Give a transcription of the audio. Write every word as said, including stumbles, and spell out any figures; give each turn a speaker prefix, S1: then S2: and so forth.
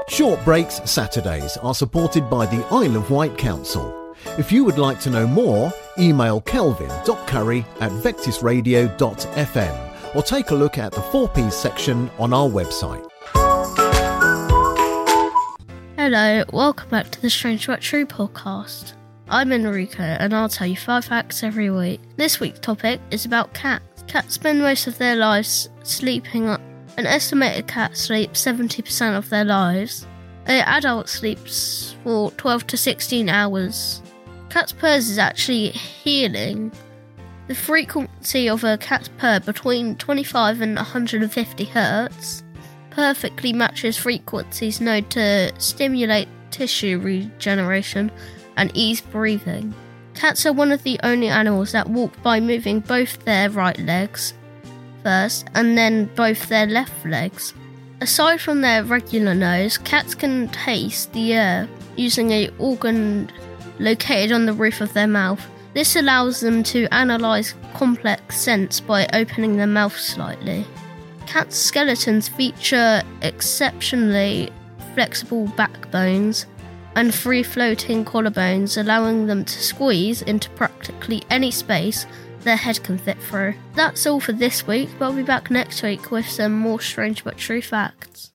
S1: Short Breaks Saturdays are supported by the Isle of Wight Council. If you would like to know more, email kelvin dot curry at vectis radio dot f m or take a look at the four Ps section on our website.
S2: Hello, welcome back to the Strange But True podcast. I'm Enrico and I'll tell you five facts every week. This week's topic is about cats. Cats spend most of their lives sleeping. An estimated cat sleeps seventy percent of their lives. An adult sleeps for twelve to sixteen hours. Cat's purrs is actually healing. The frequency of a cat's purr between twenty-five and one hundred fifty hertz perfectly matches frequencies known to stimulate tissue regeneration and ease breathing. Cats are one of the only animals that walk by moving both their right legs first and then both their left legs. Aside from their regular nose, cats can taste the air using an organ located on the roof of their mouth. This allows them to analyse complex scents by opening their mouth slightly. Cats' skeletons feature exceptionally flexible backbones and free-floating collarbones, allowing them to squeeze into practically any space their head can fit through. That's all for this week, but I'll be back next week with some more strange but true facts.